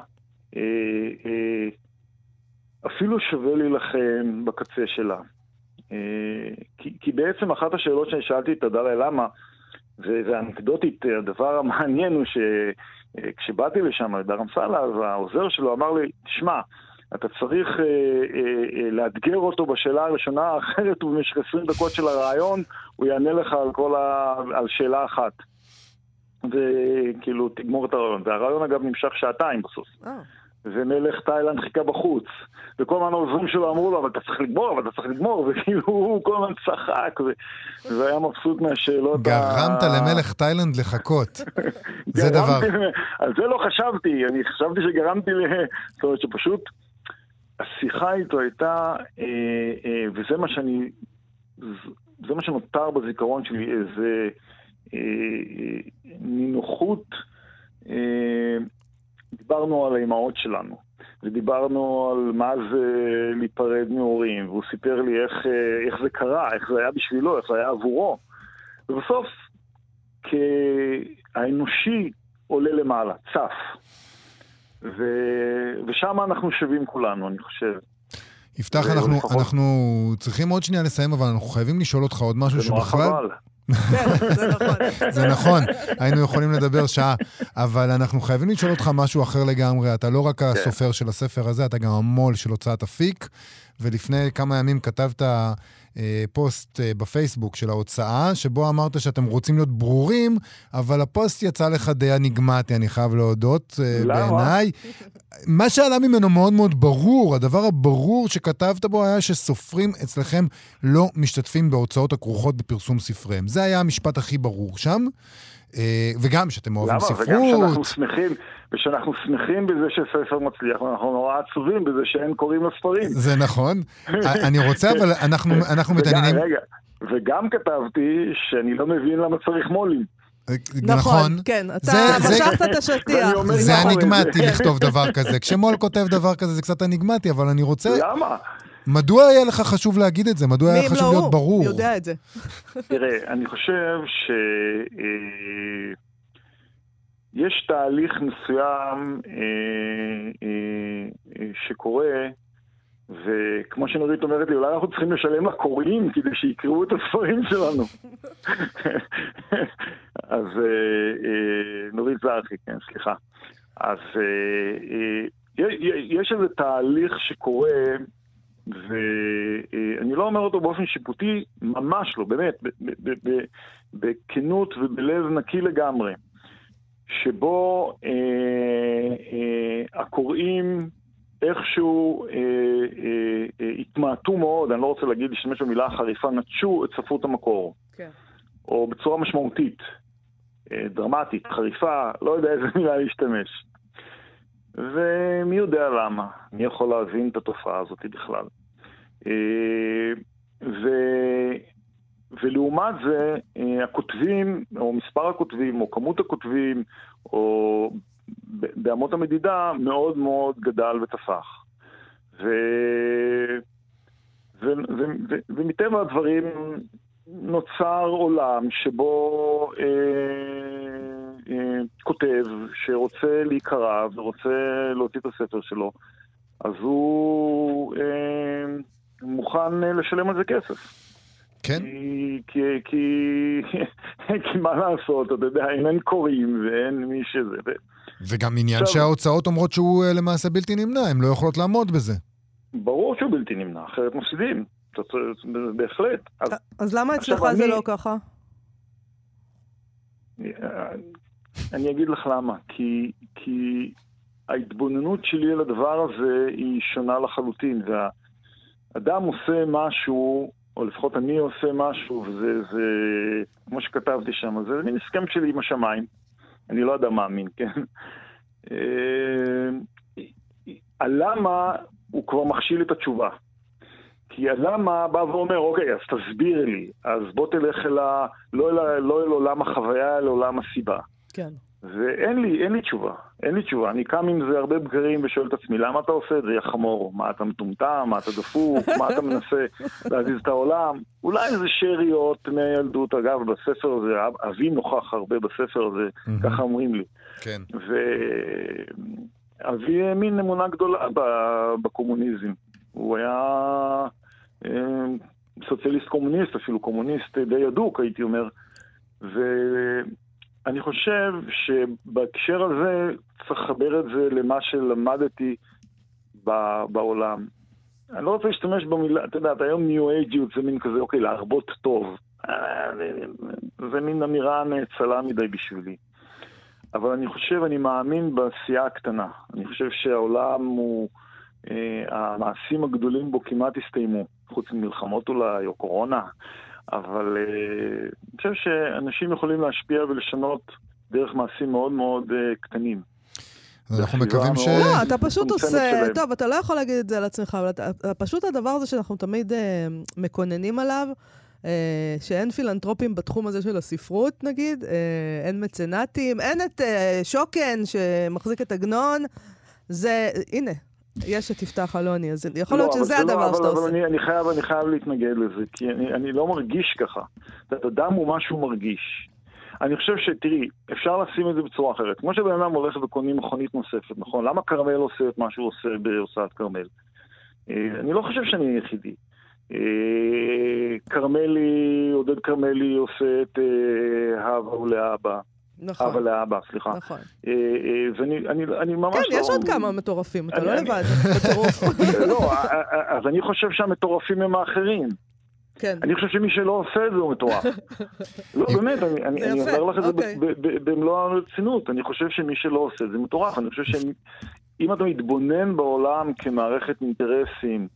אפילו שווה להילחם בקצה שלה. כי, כי בעצם אחת השאלות שאני שאלתי את הדלאי למה, וזה אנקדוטית, הדבר המעניין הוא שכשבאתי לשם, דרמסלה, אז העוזר שלו אמר לי, תשמע, אתה צריך אה, אה, לאתגר אותו בשאלה הראשונה, אחרת ובמשך עשרים דקות של הרעיון, הוא יענה לך על, כל ה... על שאלה אחת. וכאילו, תגמור את הרעיון. והרעיון אגב נמשך שעתיים בסוף. Oh. ומלך תאילנד חיכה בחוץ. וכל הזמן העוזרים שלו אמרו לו, אבל אתה צריך לגמור, אבל אתה צריך לגמור, וכאילו הוא כל הזמן צחק, וזה היה מבסוט מהשאלות. גרמת ה... למלך תאילנד לחכות. זה דבר. על זה לא חשבתי, אני חשבתי שגרמתי ל... זאת אומרת שפשוט השיחה איתו הייתה, אה, אה, וזה מה שאני, זה מה שנותר בזיכרון שלי, איזה אה, אה, נינוחות, אה, דיברנו על האימהות שלנו, ודיברנו על מה זה להיפרד מהורים, והוא סיפר לי איך, איך זה קרה, איך זה היה בשבילו, איך זה היה עבורו. ובסוף, כהאנושי עולה למעלה, צף. ו... ושם אנחנו שווים כולנו, אני חושב. יפתח, אנחנו, אנחנו צריכים עוד שנייה לסיים, אבל אנחנו חייבים לשאול אותך עוד משהו שבכלל... כן, זה נכון. זה נכון, היינו יכולים לדבר שעה, אבל אנחנו חייבים לשאול אותך משהו אחר לגמרי. אתה לא רק הסופר של הספר הזה, אתה גם המול של הוצאת אפיק, ולפני כמה ימים כתבת פוסט בפייסבוק של ההוצאה, שבו אמרת שאתם רוצים להיות ברורים, אבל הפוסט יצא לך די אניגמטי, אני חייב להודות בעיניי. מה שעלה ממנו מאוד מאוד ברור, הדבר הברור שכתבת בו היה שסופרים אצלכם לא משתתפים בהוצאות הכרוכות בפרסום ספריהם. זה היה המשפט הכי ברור שם, וגם שאתם אוהבים ספרות. למה? וגם שאנחנו שמחים, ושאנחנו שמחים בזה שספר מצליח, ואנחנו נורא עצובים בזה שאין קוראים לספרים. זה נכון. אני רוצה, אבל אנחנו, אנחנו מתעניינים... רגע, וגם כתבתי שאני לא מבין למה צריך מולים. נכון, כן, אתה משכת את השטיח. זה אניגמטי לכתוב דבר כזה. כשמול כותב דבר כזה זה קצת אניגמטי, אבל אני רוצה... למה? מדוע היה לך חשוב להגיד את זה? מדוע היה חשוב להיות ברור? מי יודע את זה. תראה, אני חושב ש... יש תהליך מסוים שקורה, וכמו שנורית אומרת לי, אולי אנחנו צריכים לשלם לקוראים כדי שיקראו את הספרים שלנו. אז נורית זרחי, כן, סליחה. אז יש איזה תהליך שקורה, ואני לא אומר אותו באופן שיפוטי, ממש לא, באמת, בכנות ובלב נקי לגמרי, שבו הקוראים איכשהו התמעטו מאוד, אני לא רוצה להגיד להשתמש במילה חריפה, נטשו את ספרות המקור. כן. או בצורה משמעותית, דרמטית, חריפה, לא יודע איזה מילה להשתמש. ומי יודע למה? מי יכול להבין את התופעה הזאת בכלל? ו... ולעומת זה, הכותבים, או מספר הכותבים, או כמות הכותבים, או באמות המדידה, מאוד מאוד גדל ותפח. ו... ו... ו... ו... ומטבע הדברים נוצר עולם שבו אה, אה, כותב שרוצה להיקרא ורוצה להוציא את הספר שלו, אז הוא אה, מוכן לשלם על זה כסף. כן. כי, כי, כי, כי מה לעשות, אתה יודע, אין קוראים ואין מי שזה. ו... וגם עניין עכשיו, שההוצאות אומרות שהוא למעשה בלתי נמנע, הם לא יכולות לעמוד בזה. ברור שהוא בלתי נמנע, אחרת מפסידים. בהחלט. אז, אז למה אצלך זה לא ככה? אני אגיד לך למה. כי, כי ההתבוננות שלי על הדבר הזה היא שונה לחלוטין, והאדם עושה משהו, או לפחות אני עושה משהו, וזה, זה, כמו שכתבתי שם, זה מין הסכם שלי עם השמיים. אני לא יודע מאמין, כן? הלמה הוא כבר מכשיל את התשובה. כי הלמה בא ואומר, אוקיי, אז תסביר לי, אז בוא תלך אל ה... לא אל, לא אל עולם החוויה, אל עולם הסיבה. כן. ואין לי, אין לי תשובה, אין לי תשובה. אני קם עם זה הרבה בגרים ושואל את עצמי, למה אתה עושה את זה, יא חמור? מה אתה מטומטם? מה אתה דפוק? מה אתה מנסה להזיז את העולם? אולי זה שאריות מהילדות, אגב, בספר הזה, אבי נוכח הרבה בספר הזה, ככה אומרים לי. כן. ואבי האמין אמונה גדולה בקומוניזם. הוא היה סוציאליסט קומוניסט, אפילו קומוניסט די ידוק, הייתי אומר. ואני חושב שבהקשר הזה צריך לחבר את זה למה שלמדתי בעולם. אני לא רוצה להשתמש במילה, אתה יודע, היום ניו אייג'יות זה מין כזה, אוקיי, להרבות טוב. זה מין אמירה נאצלה מדי בשבילי. אבל אני חושב, אני מאמין בעשייה הקטנה. אני חושב שהעולם הוא... המעשים הגדולים בו כמעט הסתיימו, חוץ ממלחמות אולי, או קורונה, אבל אני חושב שאנשים יכולים להשפיע ולשנות דרך מעשים מאוד מאוד קטנים. אנחנו מקווים ש... לא, אתה פשוט עושה... טוב, אתה לא יכול להגיד את זה על עצמך, אבל פשוט הדבר הזה שאנחנו תמיד מקוננים עליו, שאין פילנטרופים בתחום הזה של הספרות, נגיד, אין מצנטים, אין את שוקן שמחזיק את הגנון, זה... הנה. יש שתפתח אלוני, אז יכול להיות שזה הדבר שאתה עושה. אבל אני חייב, אני חייב להתנגד לזה, כי אני, אני לא מרגיש ככה. אדם הוא משהו מרגיש. אני חושב שתראי, אפשר לשים את זה בצורה אחרת. כמו שבן אדם הולך וקונים מכונית נוספת, נכון? למה קרמל עושה את מה שהוא עושה בהוצאת קרמל? אני לא חושב שאני יחידי. קרמלי, עודד קרמלי עושה את הווה ולאבא. נכון. אבל לאבא, סליחה. נכון. ואני אני, אני ממש כן, לא... יש עוד כמה מטורפים, אתה לא לבד, בטירוף. לא, אז אני חושב שהמטורפים הם האחרים. כן. אני חושב שמי שלא עושה את זה הוא מטורף. לא, באמת, אני אומר לך את זה במלוא הרצינות. אני חושב שמי שלא עושה את זה מטורף. אני חושב אם אתה מתבונן בעולם כמערכת אינטרסים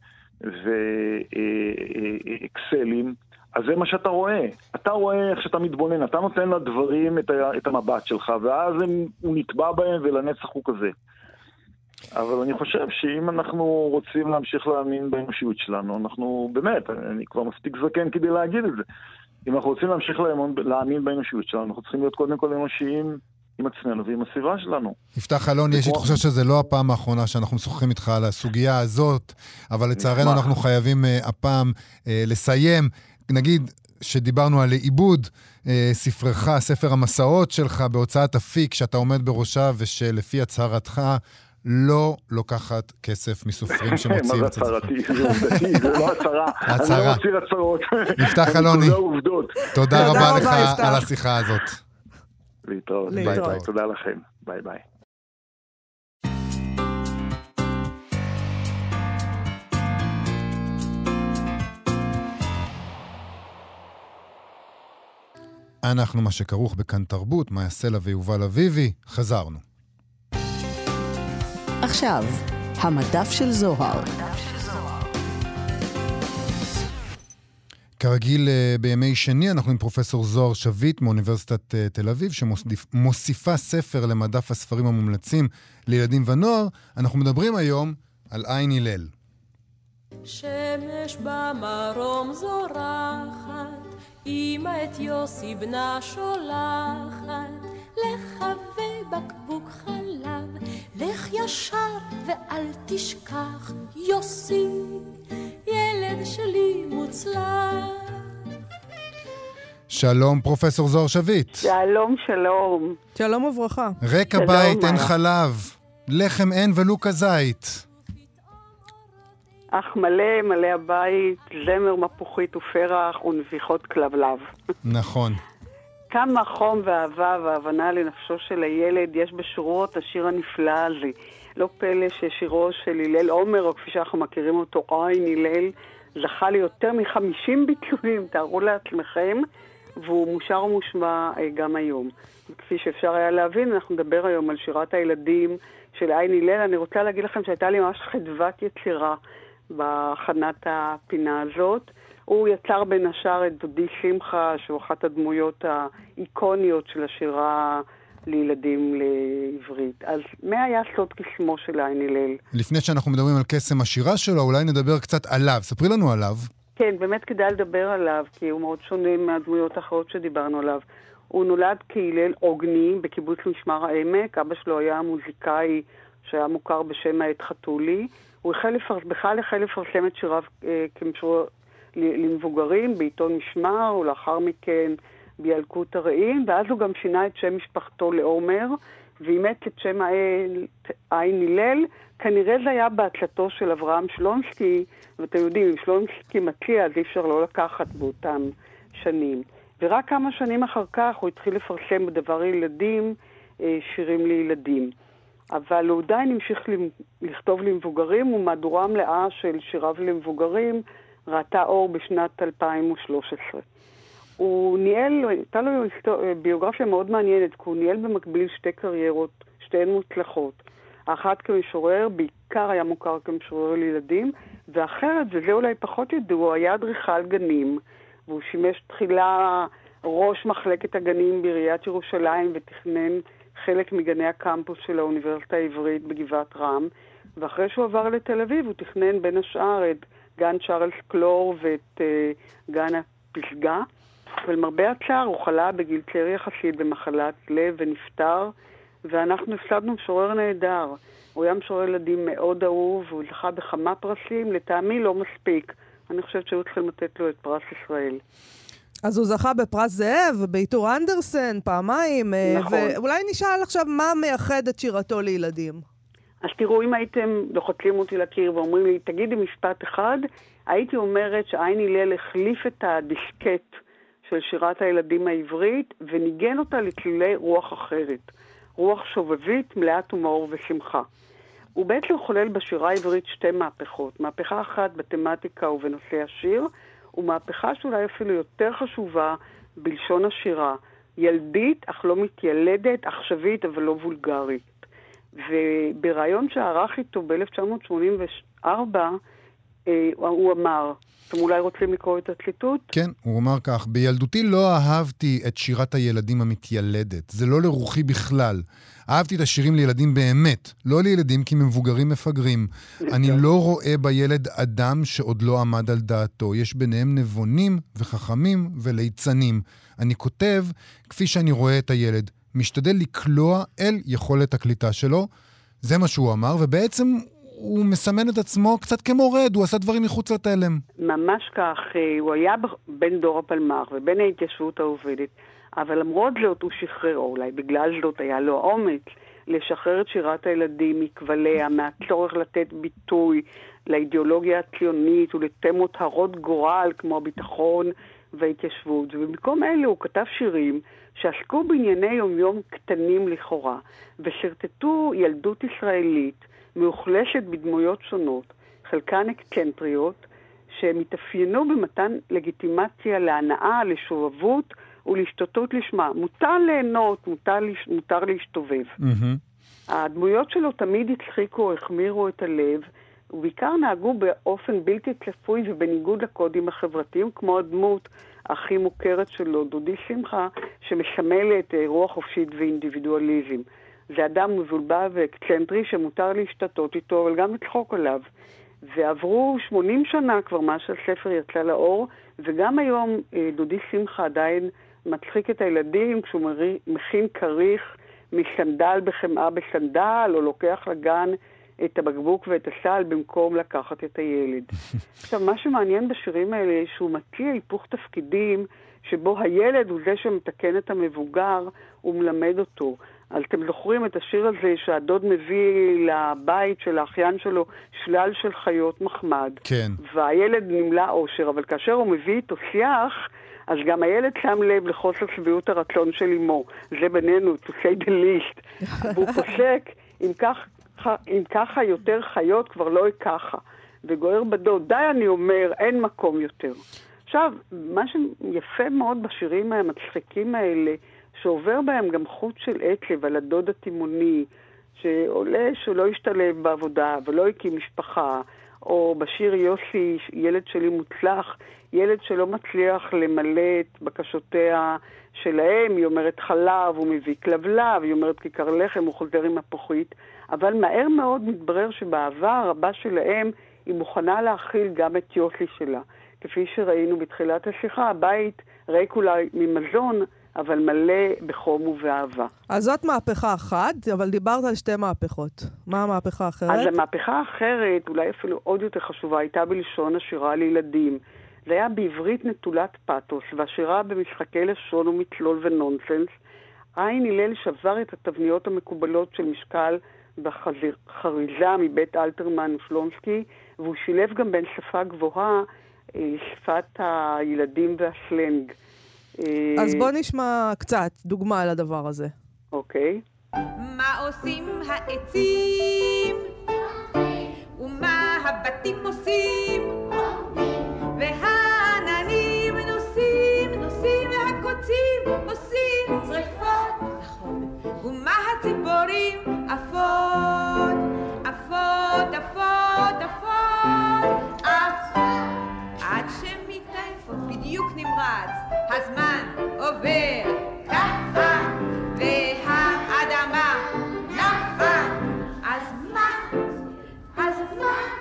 ואקסלים, אז זה מה שאתה רואה. אתה רואה איך שאתה מתבונן, אתה נותן לדברים את, ה, את המבט שלך, ואז הם, הוא נטבע בהם ולנצח הוא כזה. אבל אני חושב שאם אנחנו רוצים להמשיך להאמין באנושיות שלנו, אנחנו באמת, אני כבר מספיק זקן כדי להגיד את זה. אם אנחנו רוצים להמשיך להאמין באנושיות שלנו, אנחנו צריכים להיות קודם כל אנושיים עם עצמנו ועם הסביבה שלנו. יפתח אלון, יש לי תחושה שזה לא הפעם האחרונה שאנחנו משוחחים איתך על הסוגיה הזאת, אבל לצערנו אנחנו חייבים הפעם לסיים. נגיד שדיברנו על עיבוד ספרך, ספר המסעות שלך בהוצאת אפיק, שאתה עומד בראשה ושלפי הצהרתך לא לוקחת כסף מסופרים שמוציאים את הספרים. מה זה הצהרתי? זה עובדתי, זה לא הצהרה. אני לא מוציא הצהרות. יפתח אלוני, תודה רבה לך על השיחה הזאת. להתראות. ביי ביי. תודה לכם. ביי ביי. אנחנו מה שכרוך בכאן תרבות, מאיה סלע ויובל אביבי, חזרנו. עכשיו, המדף של זוהר. כרגיל בימי שני, אנחנו עם פרופסור זוהר שביט מאוניברסיטת תל אביב, שמוסיפה ספר למדף הספרים המומלצים לילדים ונוער. אנחנו מדברים היום על עין הלל. שמש במרום זורחת, אמא את יוסי בנה שולחת, לחווה בקבוק חלב, לך ישר ואל תשכח, יוסי, ילד שלי מוצלח. שלום פרופסור זוהר שביט. שלום, שלום. שלום וברכה. רק הבית אין חלב, לחם אין ולו כזית. אך מלא מלא הבית, זמר מפוחית ופרח ונביחות כלבלב. נכון. כמה חום ואהבה והבנה לנפשו של הילד יש בשורות השיר הנפלא הזה. לא פלא ששירו של הלל עומר, או כפי שאנחנו מכירים אותו, עין הלל, זכה ליותר מחמישים ביטויים, תארו לעצמכם, והוא מושר ומושמע גם היום. כפי שאפשר היה להבין, אנחנו נדבר היום על שירת הילדים של עין הלל. אני רוצה להגיד לכם שהייתה לי ממש חדוות יצירה בהכנת הפינה הזאת. הוא יצר בין השאר את דודי שמחה, שהוא אחת הדמויות האיקוניות של השירה לילדים לעברית. אז מה היה סוד קסמו של עין הלל? לפני שאנחנו מדברים על קסם השירה שלו, אולי נדבר קצת עליו. ספרי לנו עליו. כן, באמת כדאי לדבר עליו, כי הוא מאוד שונה מהדמויות האחרות שדיברנו עליו. הוא נולד כהלל עוגני בקיבוץ משמר העמק. אבא שלו היה מוזיקאי שהיה מוכר בשם העט חתולי. הוא החל לפרס, בכלל החל לפרסם את שיריו אה, כמשור למבוגרים בעיתון משמר, ולאחר מכן בילקוט הרעים, ואז הוא גם שינה את שם משפחתו לעומר, ואימץ את שם עין הלל. כנראה זה היה בהצלתו של אברהם שלונסקי, ואתם יודעים, אם שלונסקי מציע, אז אי אפשר לא לקחת באותם שנים. ורק כמה שנים אחר כך הוא התחיל לפרסם בדבר ילדים, שירים לילדים. אבל הוא עדיין המשיך לכתוב למבוגרים, ומהדורה מלאה של שיריו למבוגרים ראתה אור בשנת אלפיים ושלוש עשרה. הוא ניהל, הייתה לו ביוגרפיה מאוד מעניינת, כי הוא ניהל במקביל שתי קריירות, שתיהן מוצלחות. האחת כמשורר, בעיקר היה מוכר כמשורר לילדים, ואחרת, וזה אולי פחות ידוע, היה אדריכל גנים, והוא שימש תחילה ראש מחלקת הגנים בעיריית ירושלים, ותכנן חלק מגני הקמפוס של האוניברסיטה העברית בגבעת רם, ואחרי שהוא עבר לתל אביב, הוא תכנן בין השאר את גן צ'ארלס קלור ואת uh, גן הפסגה, ולמרבה הצער הוא חלה בגיל צעיר יחסית במחלת לב ונפטר, ואנחנו הפסדנו משורר נהדר. הוא היה משורר ילדים מאוד אהוב, והוא זכה בכמה פרסים, לטעמי לא מספיק. אני חושבת שהוא צריכים לתת לו את פרס ישראל. אז הוא זכה בפרס זאב, בעיטור אנדרסן, פעמיים, נכון. ואולי נשאל עכשיו מה מייחד את שירתו לילדים. אז תראו, אם הייתם לוחצים אותי לקיר ואומרים לי, תגידי משפט אחד, הייתי אומרת שעין הלל החליף את הדיסקט של שירת הילדים העברית, וניגן אותה לצלילי רוח אחרת. רוח שובבית, מלאת הומור ושמחה. הוא בעצם חולל בשירה העברית שתי מהפכות. מהפכה אחת בתמטיקה ובנושא השיר, ומהפכה שאולי אפילו יותר חשובה בלשון השירה. ילדית, אך לא מתיילדת, עכשווית, אבל לא וולגרית. ובראיון שערך איתו ב-אלף תשע מאות שמונים וארבע, אה, הוא אמר, אתם אולי רוצים לקרוא את הציטוט? כן, הוא אמר כך, בילדותי לא אהבתי את שירת הילדים המתיילדת, זה לא לרוחי בכלל. אהבתי את השירים לילדים באמת, לא לילדים כי מבוגרים מפגרים. אני לא רואה בילד אדם שעוד לא עמד על דעתו. יש ביניהם נבונים וחכמים וליצנים. אני כותב כפי שאני רואה את הילד, משתדל לקלוע אל יכולת הקליטה שלו. זה מה שהוא אמר, ובעצם הוא מסמן את עצמו קצת כמורד, הוא עשה דברים מחוץ לתלם. ממש כך, הוא היה בין דור הפלמ"ח ובין ההתיישבות העובדת, אבל למרות זאת הוא שחרר, או אולי בגלל זאת היה לו אומץ, לשחרר את שירת הילדים מכבליה, מהצורך לתת ביטוי לאידיאולוגיה הציונית ולתמות הרות גורל כמו הביטחון וההתיישבות. ובמקום אלה הוא כתב שירים שעסקו בענייני יומיום קטנים לכאורה, ושרטטו ילדות ישראלית מאוכלשת בדמויות שונות, חלקן אקצנטריות, שמתאפיינו במתן לגיטימציה להנאה, לשובבות ולהשתתות לשמה. מותר ליהנות, מותר, מותר להשתובב. Mm-hmm. הדמויות שלו תמיד הצחיקו, החמירו את הלב, ובעיקר נהגו באופן בלתי צפוי ובניגוד לקודים החברתיים, כמו הדמות הכי מוכרת שלו, דודי שמחה, שמשמלת רוח חופשית ואינדיבידואליזם. זה אדם מבולבל ואקצנטרי שמותר להשתתות איתו, אבל גם לצחוק עליו. ועברו שמונים שנה כבר מה שהספר יצא לאור, וגם היום דודי שמחה עדיין מצחיק את הילדים כשהוא מכין כריך מסנדל בחמאה בסנדל, או לוקח לגן את הבקבוק ואת הסל במקום לקחת את הילד. עכשיו, מה שמעניין בשירים האלה שהוא מציע היפוך תפקידים, שבו הילד הוא זה שמתקן את המבוגר ומלמד אותו. אז אתם זוכרים את השיר הזה שהדוד מביא לבית של האחיין שלו שלל של חיות מחמד. כן. והילד נמלא אושר, אבל כאשר הוא מביא איתו שיח, אז גם הילד שם לב לחוסר שביעות הרצון של אמו. זה בינינו, to say the least. והוא פוסק, אם כך, אם ככה יותר חיות כבר לא ככה. וגוער בדוד, די אני אומר, אין מקום יותר. עכשיו, מה שיפה מאוד בשירים המצחיקים האלה, שעובר בהם גם חוט של עצב על הדוד התימוני, שעולה שהוא לא ישתלב בעבודה ולא הקים משפחה, או בשיר יוסי, ילד שלי מוצלח, ילד שלא מצליח למלא את בקשותיה שלהם, היא אומרת חלב, הוא מביא כלבלב, היא אומרת כיכר לחם, הוא חוזר עם הפוחית, אבל מהר מאוד מתברר שבעבר הבא שלהם היא מוכנה להכיל גם את יוסי שלה. כפי שראינו בתחילת השיחה, הבית ריק אולי ממזון, אבל מלא בחום ובאהבה. אז זאת מהפכה אחת, אבל דיברת על שתי מהפכות. מה המהפכה האחרת? אז המהפכה האחרת, אולי אפילו עוד יותר חשובה, הייתה בלשון השירה לילדים. זה היה בעברית נטולת פאטוס, והשירה במשחקי לשון ומצלול ונונסנס. עין הלל שבר את התבניות המקובלות של משקל בחריזה מבית אלתרמן ושלונסקי, והוא שילב גם בין שפה גבוהה לשפת הילדים והסלנג. אז בוא נשמע קצת דוגמה על הדבר הזה. אוקיי. מה עושים העצים? ומה הבתים עושים? והעננים נוסעים, נוסעים והקוצים עושים שריפות. נכון. ומה הציפורים? עפות, עפות, עפות, עפות, עפות. עד שמתעייפות בדיוק נמרץ, הזמן עובר ככה, והאדמה נחה. אז מה? אז מה?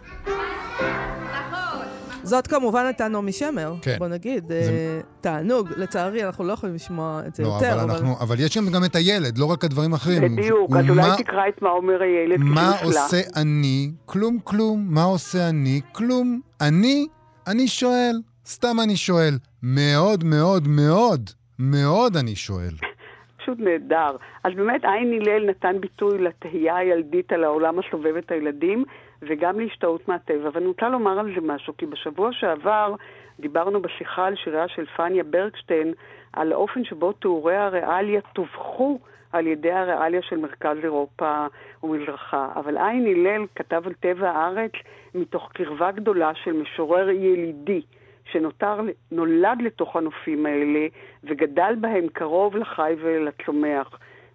נכון. זאת כמובן הייתה נעמי שמר, כן. בוא נגיד, זה... אה, תענוג. לצערי, אנחנו לא יכולים לשמוע את זה לא, יותר. אבל, אבל... אנחנו, אבל יש גם את הילד, לא רק הדברים האחרים. בדיוק, אז אולי תקרא את מה אומר הילד. מה עושה אני? כלום כלום. מה עושה אני? כלום. אני? אני שואל. סתם אני שואל. מאוד מאוד מאוד מאוד אני שואל. פשוט נהדר. אז באמת עין הלל נתן ביטוי לתהייה הילדית על העולם הסובב את הילדים, וגם להשתאות מהטבע. ואני רוצה לומר על זה משהו, כי בשבוע שעבר דיברנו בשיחה על שיריה של פניה ברקשטיין, על האופן שבו תיאורי הריאליה תובחו על ידי הריאליה של מרכז אירופה ומזרחה. אבל עין הלל כתב על טבע הארץ מתוך קרבה גדולה של משורר ילידי, שנותר, נולד לתוך הנופים האלה, וגדל בהם קרוב לחי ולצומח.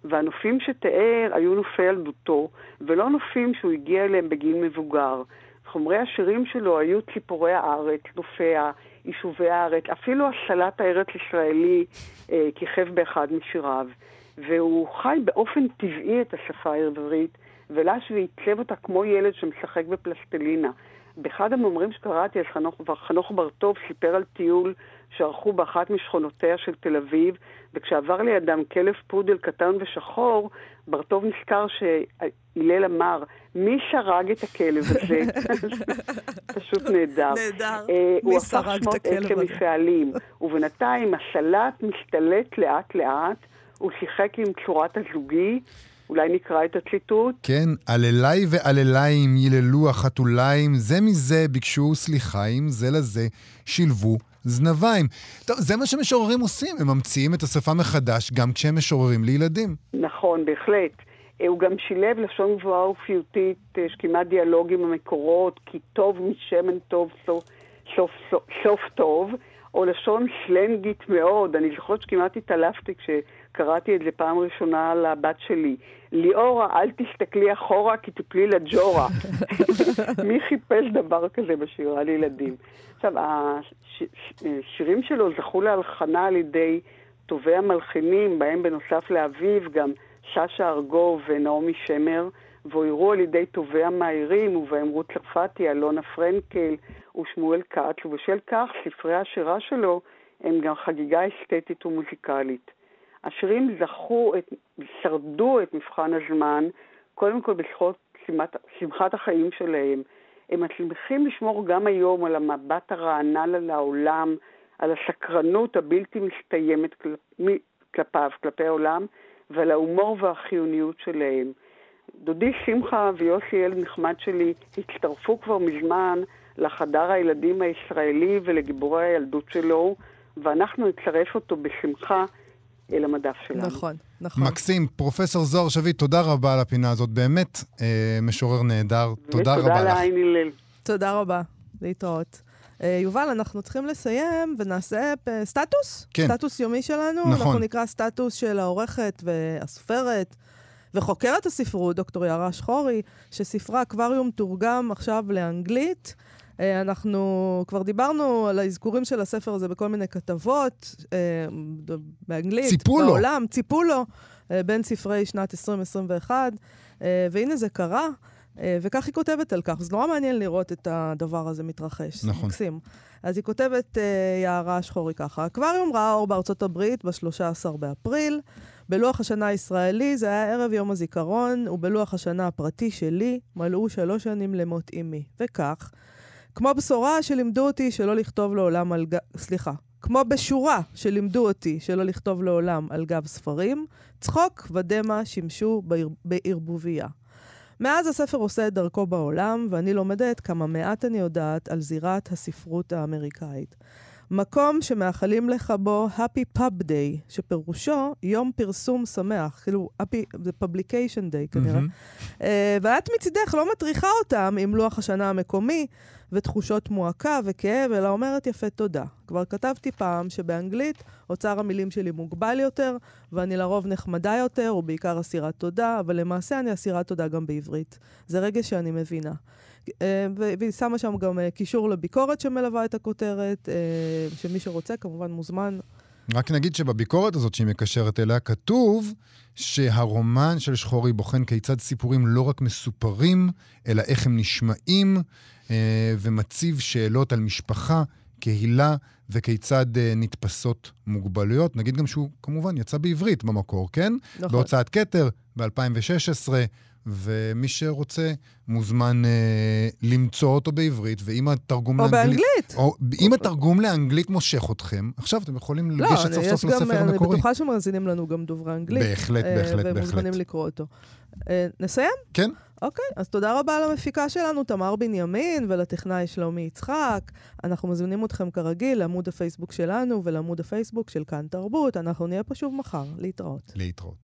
והנופים שתיאר היו נופי ילדותו, ולא נופים שהוא הגיע אליהם בגיל מבוגר. חומרי השירים שלו היו ציפורי הארץ, נופיה, יישובי הארץ, אפילו הסלט הארץ ישראלי אה, כיכב באחד משיריו. והוא חי באופן טבעי את השפה העברית, ולש ועיצב אותה כמו ילד שמשחק בפלסטלינה. באחד המאמרים שקראתי, אז חנוך, חנוך בר-טוב סיפר על טיול שערכו באחת משכונותיה של תל אביב, וכשעבר לידם כלב פודל קטן ושחור, בר-טוב נזכר שהילל אמר, מי שרג את הכלב הזה? פשוט נהדר. נהדר. הוא הפך שמות עת כמפעלים, ובינתיים הסלט משתלט לאט לאט, הוא שיחק עם צורת הזוגי, אולי נקרא את הציטוט. כן, עללי ועלליים יללו החתוליים, זה מזה ביקשו סליחיים, זה לזה שילבו זנביים. טוב, זה מה שמשוררים עושים, הם ממציאים את השפה מחדש גם כשהם משוררים לילדים. נכון, בהחלט. הוא גם שילב לשון גבוהה ופיוטית, שכמעט דיאלוג עם המקורות, כי טוב משמן טוב סוף, סוף, סוף, סוף טוב, או לשון סלנגית מאוד. אני זוכרת שכמעט התעלפתי כשקראתי את זה פעם ראשונה לבת שלי. ליאורה, אל תסתכלי אחורה כי תפלי לג'ורה. מי חיפש דבר כזה בשירה לילדים? עכשיו, השירים שלו זכו להלחנה על ידי טובי המלחינים, בהם בנוסף לאביו גם ששה ארגוב ונעמי שמר, והוירו על ידי טובי המאיירים, ובהם רות צרפתי, אלונה פרנקל ושמואל כץ, ובשל כך ספרי השירה שלו הם גם חגיגה אסתטית ומוזיקלית. השירים זכו, את, שרדו את מבחן הזמן, קודם כל בזכות שמחת, שמחת החיים שלהם. הם מצליחים לשמור גם היום על המבט הרענן על העולם, על הסקרנות הבלתי מסתיימת כלפ, כלפיו, כלפי העולם, ועל ההומור והחיוניות שלהם. דודי שמחה ויוסי ילד נחמד שלי הצטרפו כבר מזמן לחדר הילדים הישראלי ולגיבורי הילדות שלו, ואנחנו נצרף אותו בשמחה אל המדף שלנו. נכון, נכון. מקסים, פרופסור זוהר שביט, תודה רבה על הפינה הזאת, באמת אה, משורר נהדר, תודה רבה לך. ותודה לעין הלל. תודה רבה, להתראות. אה, יובל, אנחנו צריכים לסיים ונעשה סטטוס, כן. סטטוס יומי שלנו. נכון. אנחנו נקרא סטטוס של העורכת והסופרת וחוקרת הספרות, דוקטור יערה שחורי, שספרה אקווריום תורגם עכשיו לאנגלית. אנחנו כבר דיברנו על האזכורים של הספר הזה בכל מיני כתבות, באנגלית, ציפו לו. בעולם, ציפו לו, בין ספרי שנת עשרים עשרים ואחת, והנה זה קרה, וכך היא כותבת על כך. זה נורא מעניין לראות את הדבר הזה מתרחש. נכון. מקסים. אז היא כותבת יערה שחורי ככה, אקווריום ראה אור בארצות הברית ב-שלושה עשר באפריל, בלוח השנה הישראלי זה היה ערב יום הזיכרון, ובלוח השנה הפרטי שלי מלאו שלוש שנים למות אמי. וכך, כמו בשורה שלימדו אותי שלא לכתוב לעולם על גב... סליחה. כמו בשורה שלימדו אותי שלא לכתוב לעולם על גב ספרים, צחוק ודמה שימשו בעיר... בערבוביה. מאז הספר עושה את דרכו בעולם, ואני לומדת כמה מעט אני יודעת על זירת הספרות האמריקאית. מקום שמאחלים לך בו Happy Pub Day, שפירושו יום פרסום שמח, כאילו Happy, זה Publication Day כנראה. Mm-hmm. Uh, ואת מצידך לא מטריחה אותם עם לוח השנה המקומי, ותחושות מועקה וכאב, אלא אומרת יפה תודה. כבר כתבתי פעם שבאנגלית אוצר המילים שלי מוגבל יותר, ואני לרוב נחמדה יותר, ובעיקר אסירת תודה, אבל למעשה אני אסירת תודה גם בעברית. זה רגע שאני מבינה. והיא שמה שם גם קישור לביקורת שמלווה את הכותרת, שמי שרוצה כמובן מוזמן. רק נגיד שבביקורת הזאת שהיא מקשרת אליה, כתוב שהרומן של שחורי בוחן כיצד סיפורים לא רק מסופרים, אלא איך הם נשמעים, ומציב שאלות על משפחה, קהילה, וכיצד נתפסות מוגבלויות. נגיד גם שהוא כמובן יצא בעברית במקור, כן? נכון. בהוצאת כתר ב-אלפיים ושש עשרה, ומי שרוצה מוזמן אה, למצוא אותו בעברית, ואם התרגום או לאנגלית... באנגלית. או באנגלית. אם התרגום לאנגלית מושך אתכם, עכשיו אתם יכולים לא, לגשת סוף סוף לספר אני המקורי. אני בטוחה שמאזינים לנו גם דוברי אנגלית. בהחלט, אה, בהחלט, בהחלט. ומוזמנים לקרוא אותו. אה, נסיים? כן. אוקיי, אז תודה רבה למפיקה שלנו, תמר בנימין, ולטכנאי שלומי יצחק. אנחנו מזמינים אתכם כרגיל לעמוד הפייסבוק שלנו, ולעמוד הפייסבוק של כאן תרבות. אנחנו נהיה פה שוב מחר. להתראות. להתראות.